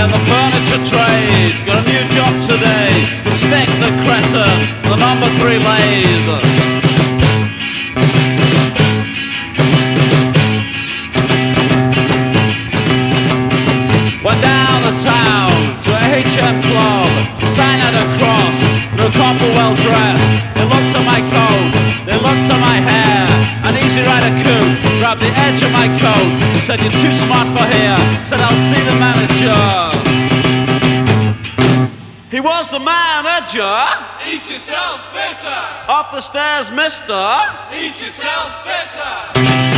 in the furniture trade. Got a new job today. Could stick the cretin, the number 3 lathe. Went down the town to a HM club. Sign at a cross, no couple well dressed. They looked at my coat, they looked at my hair. An Easy Rider coupe grabbed the edge of my coat. Said, "You're too smart for here." Said, "I'll see the manager." He was the manager. Eat yourself better. Up the stairs, mister. Eat yourself better.